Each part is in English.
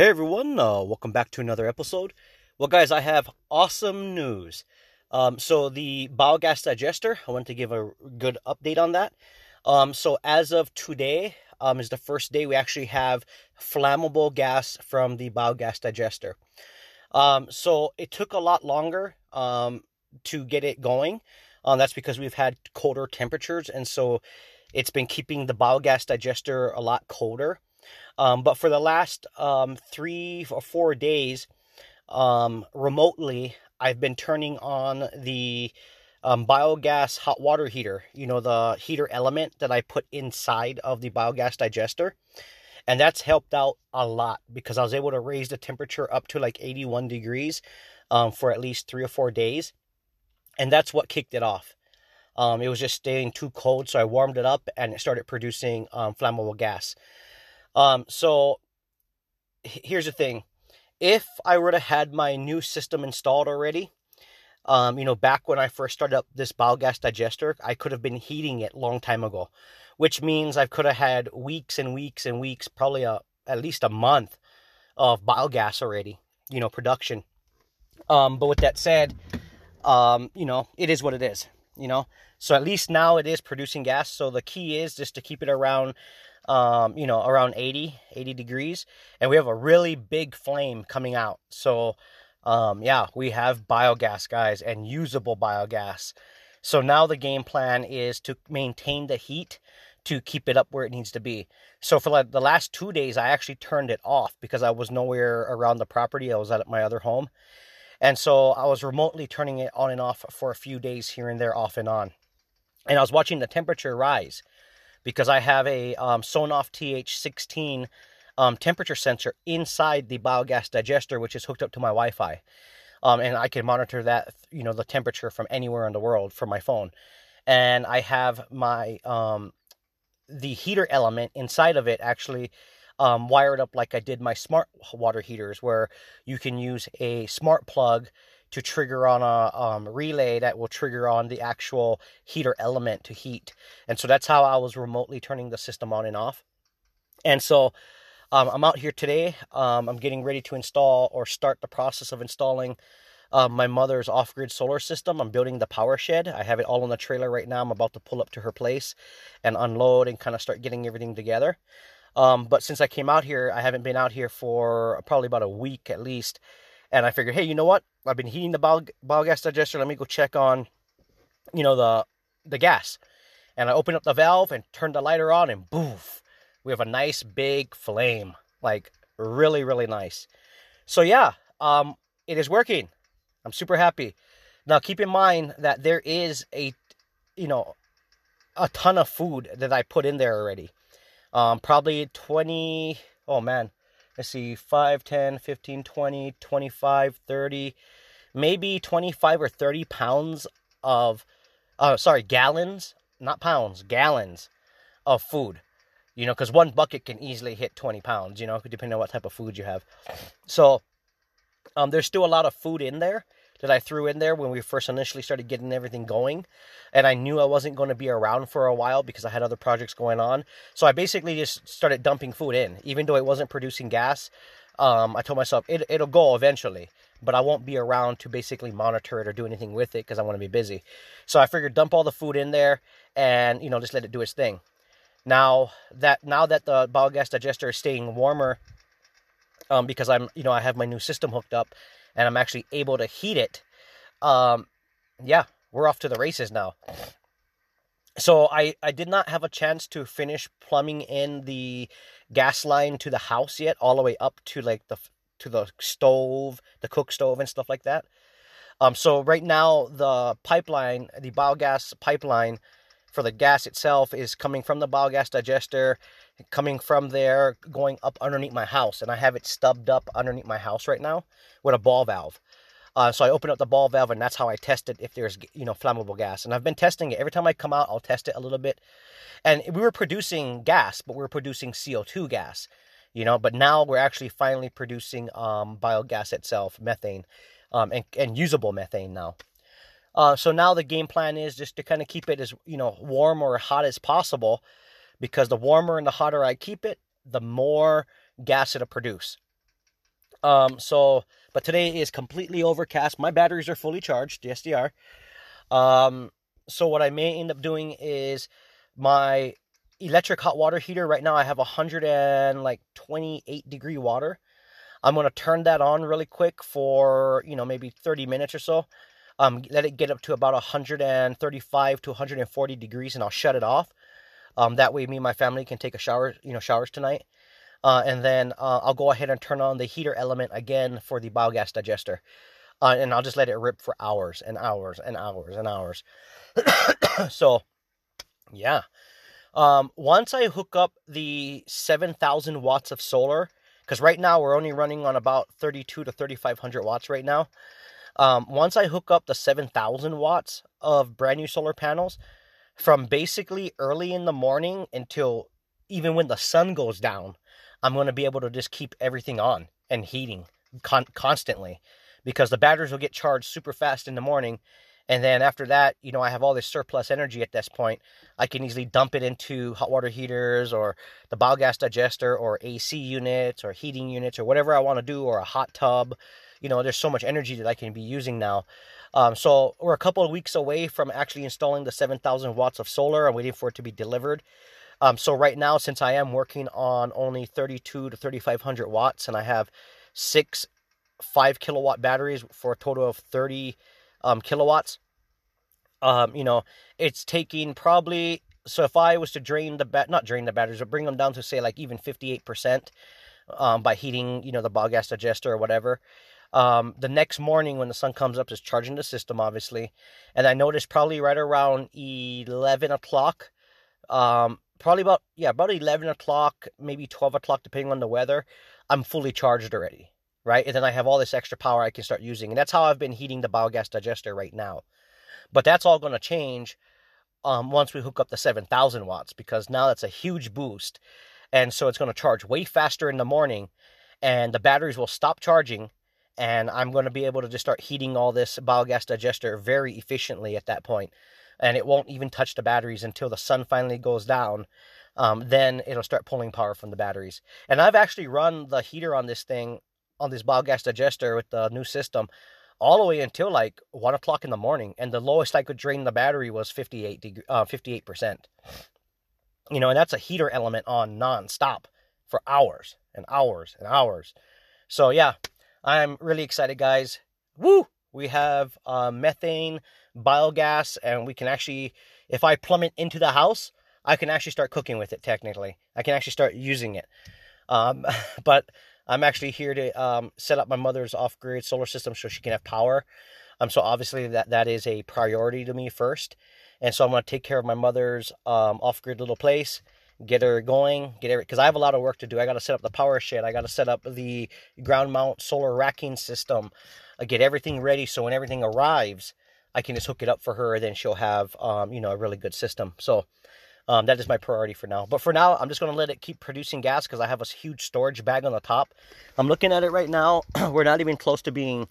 Hey everyone, welcome back to another episode. Well, guys, I have awesome news. So the biogas digester, I want to give a good update on that. So as of today, is the first day we actually have flammable gas from the biogas digester. So it took a lot longer to get it going. That's because we've had colder temperatures, and so it's been keeping the biogas digester a lot colder. But for the last 3 or 4 days, remotely, I've been turning on the biogas hot water heater, the heater element that I put inside of the biogas digester. And that's helped out a lot because I was able to raise the temperature up to like 81 degrees for at least 3 or 4 days. And that's what kicked it off. It was just staying too cold, so I warmed it up and it started producing flammable gas. So here's the thing. If I would have had my new system installed already, back when I first started up this biogas digester, I could have been heating it long time ago, which means I could have had weeks and weeks and weeks, probably at least a month of biogas already, production. But with that said, it is what it is, So at least now it is producing gas. So the key is just to keep it around around 80 degrees. And we have a really big flame coming out. So, we have biogas, guys, and usable biogas. So now the game plan is to maintain the heat to keep it up where it needs to be. So for like the last 2 days, I actually turned it off because I was nowhere around the property. I was at my other home. And so I was remotely turning it on and off for a few days here and there, off and on. And I was watching the temperature rise, because I have a Sonoff TH16 temperature sensor inside the biogas digester, which is hooked up to my Wi-Fi. And I can monitor that, the temperature from anywhere in the world from my phone. And I have my, the heater element inside of it actually wired up like I did my smart water heaters, where you can use a smart plug to trigger on a relay that will trigger on the actual heater element to heat. And so that's how I was remotely turning the system on and off. And so I'm out here today. I'm getting ready to install or start the process of installing my mother's off-grid solar system. I'm building the power shed. I have it all on the trailer right now. I'm about to pull up to her place and unload and kind of start getting everything together. But since I came out here, I haven't been out here for probably about a week at least. And I figured, hey, you know what? I've been heating the biogas digester. Let me go check on, the gas. And I opened up the valve and turned the lighter on, and boof, we have a nice big flame. Like, really, really nice. So yeah, it is working. I'm super happy. Now, keep in mind that there is a ton of food that I put in there already. Probably 20, oh man, let's see, 5, 10, 15, 20, 25, 30, maybe 25 or 30 pounds of, gallons, not pounds, gallons of food, because one bucket can easily hit 20 pounds, depending on what type of food you have. So, there's still a lot of food in there that I threw in there when we first initially started getting everything going. And I knew I wasn't going to be around for a while because I had other projects going on. So I basically just started dumping food in. Even though it wasn't producing gas, I told myself it'll go eventually, but I won't be around to basically monitor it or do anything with it because I want to be busy. So I figured dump all the food in there and, just let it do its thing. Now that the biogas digester is staying warmer, because I have my new system hooked up and I'm actually able to heat it. We're off to the races now. So I did not have a chance to finish plumbing in the gas line to the house yet, all the way up to like the stove, the cook stove and stuff like that. So right now the biogas pipeline for the gas itself is coming from the biogas digester, coming from there, going up underneath my house. And I have it stubbed up underneath my house right now with a ball valve. So I open up the ball valve, and that's how I test it if there's, flammable gas. And I've been testing it. Every time I come out, I'll test it a little bit. And we were producing gas, but we were producing CO2 gas, But now we're actually finally producing biogas itself, methane, and usable methane now. So now the game plan is just to kind of keep it as, warm or hot as possible, because the warmer and the hotter I keep it, the more gas it'll produce. But today is completely overcast. My batteries are fully charged, yes they are. So what I may end up doing is my electric hot water heater. Right now I have 128 degree water. I'm going to turn that on really quick for, maybe 30 minutes or so. Let it get up to about 135 to 140 degrees, and I'll shut it off. That way me and my family can take a shower, showers tonight. And then I'll go ahead and turn on the heater element again for the biogas digester. And I'll just let it rip for hours and hours and hours and hours. So, yeah. Once I hook up the 7,000 watts of solar, because right now we're only running on about 32 to 3,500 watts right now. Once I hook up the 7,000 watts of brand new solar panels, from basically early in the morning until even when the sun goes down, I'm going to be able to just keep everything on and heating constantly, because the batteries will get charged super fast in the morning. And then after that, I have all this surplus energy at this point. I can easily dump it into hot water heaters or the biogas digester or AC units or heating units or whatever I want to do, or a hot tub. There's so much energy that I can be using now. So we're a couple of weeks away from actually installing the 7,000 watts of solar. I'm waiting for it to be delivered. So right now, since I am working on only 32 to 3,500 watts, and I have 6 5-kilowatt batteries for a total of 30 kilowatts, it's taking probably, so if I was to not drain the batteries, but bring them down to say like even 58%, by heating, the biogas digester or whatever. The next morning when the sun comes up, is charging the system, obviously. And I noticed probably right around 11 o'clock, probably about 11 o'clock, maybe 12 o'clock, depending on the weather, I'm fully charged already, right? And then I have all this extra power I can start using. And that's how I've been heating the biogas digester right now. But that's all going to change once we hook up the 7,000 watts, because now that's a huge boost. And so it's going to charge way faster in the morning, and the batteries will stop charging, and I'm going to be able to just start heating all this biogas digester very efficiently at that point. And it won't even touch the batteries until the sun finally goes down. Then it'll start pulling power from the batteries. And I've actually run the heater on this thing, on this biogas digester with the new system, all the way until like 1 o'clock in the morning. And the lowest I could drain the battery was 58%. And that's a heater element on non-stop for hours and hours and hours. So yeah, I'm really excited, guys. Woo! We have methane, biogas, and we can actually, if I plumb it into the house, I can actually start cooking with it, technically. I can actually start using it. But I'm actually here to set up my mother's off-grid solar system so she can have power. So obviously that is a priority to me first. And so I'm going to take care of my mother's off-grid little place, get her going, because I have a lot of work to do. I got to set up the power shed. I got to set up the ground mount solar racking system, get everything ready so when everything arrives, I can just hook it up for her, and then she'll have, a really good system. So that is my priority for now. But for now, I'm just going to let it keep producing gas, because I have a huge storage bag on the top. I'm looking at it right now. We're not even close to being,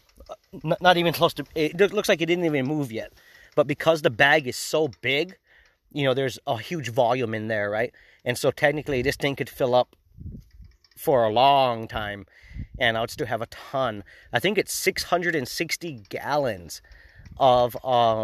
not even close to, it looks like it didn't even move yet. But because the bag is so big, there's a huge volume in there, right? And so technically this thing could fill up for a long time, and I would still have a ton. I think it's 660 gallons of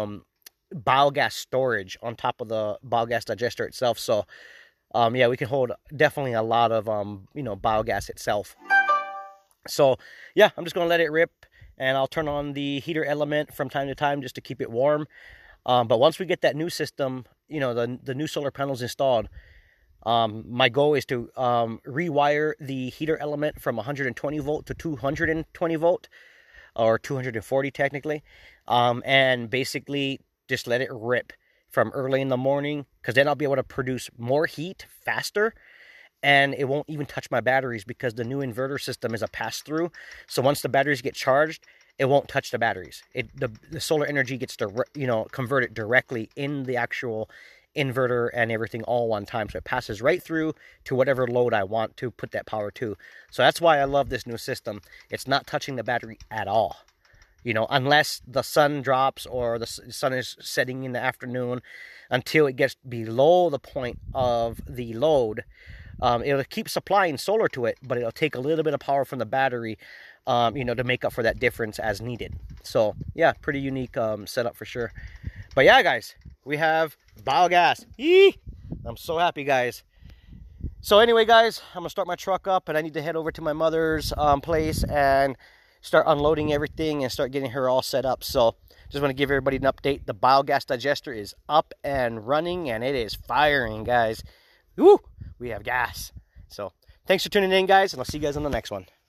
biogas storage on top of the biogas digester itself. So yeah, we can hold definitely a lot of biogas itself. So yeah, I'm just gonna let it rip, and I'll turn on the heater element from time to time just to keep it warm. But once we get that new system, the new solar panels installed, my goal is to rewire the heater element from 120 volt to 220 volt, or 240 technically, and basically just let it rip from early in the morning, because then I'll be able to produce more heat faster, and it won't even touch my batteries, because the new inverter system is a pass-through. So once the batteries get charged, it won't touch the batteries. The solar energy gets to, converted directly in the actual inverter and everything all one time. So it passes right through to whatever load I want to put that power to. So that's why I love this new system. It's not touching the battery at all. Unless the sun drops or the sun is setting in the afternoon, until it gets below the point of the load, It'll keep supplying solar to it, but it'll take a little bit of power from the battery, you know, to make up for that difference as needed. So yeah, pretty unique setup for sure. But yeah, guys, we have biogas. Yee! I'm so happy, guys. So anyway, guys, I'm gonna start my truck up, and I need to head over to my mother's place and start unloading everything and start getting her all set up. So just want to give everybody an update. The biogas digester is up and running, and it is firing, guys. Woo! We have gas. So thanks for tuning in, guys, and I'll see you guys on the next one.